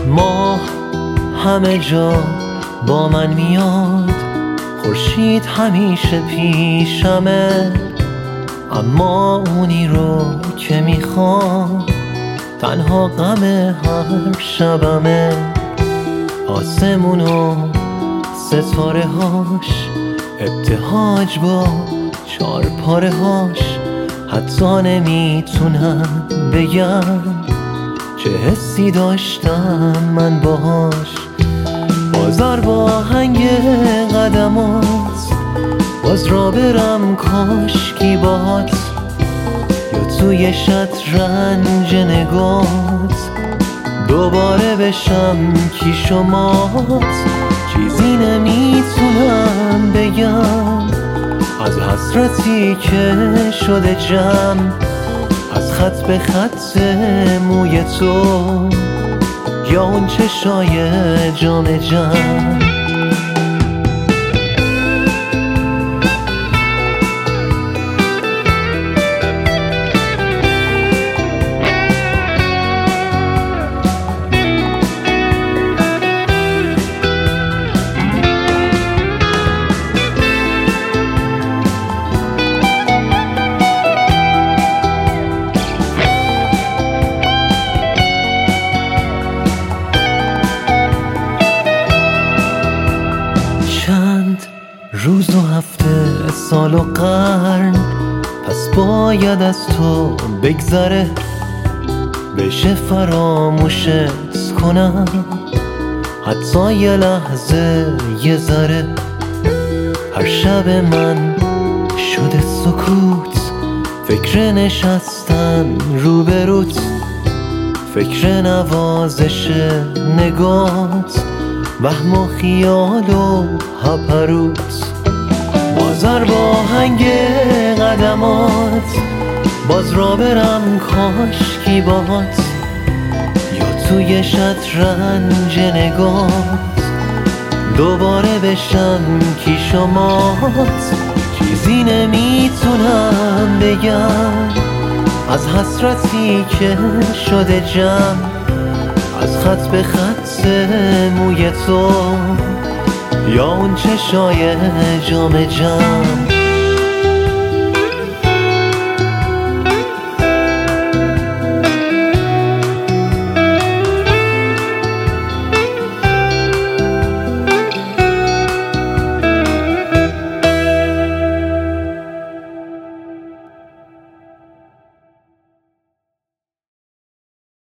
ماه همه جا با من میاد، خورشید همیشه پیشمه، اما اونی رو که میخوام تنها غم هر شبمه. آسمون و ستاره هاش ابتهاج با چارپاره هاش، حتی نمیتونم بگم چه حسی داشتم من باهاش. بازار با آهنگ قدمات، باز را برم کاشکی باهات، یا توی شطرنج نگات دوباره بشم کیش و مات. چیزی نمیتونم بگم از حسرتی که شده جمع، از خط به خط موی تو یا اون چشای جام جم. روز و هفته سال و قرن پس باید از تو بگذره، بشه فراموشت کنم حتی یه لحظه یه ذره. هر شب من شده سکوت، فکر نشستن روبروت، فکر نوازش نگات، وهم و خیال و هپروت. بازار با آهنگ قدمات، باز را برم کاشکی باهات، یا توی شطرنج نگات دوباره بشم کیش و مات. چیزی نمیتونم بگم از حسرتی که شده جمع، از خط به خط موی تو یا اون چشای جام جم.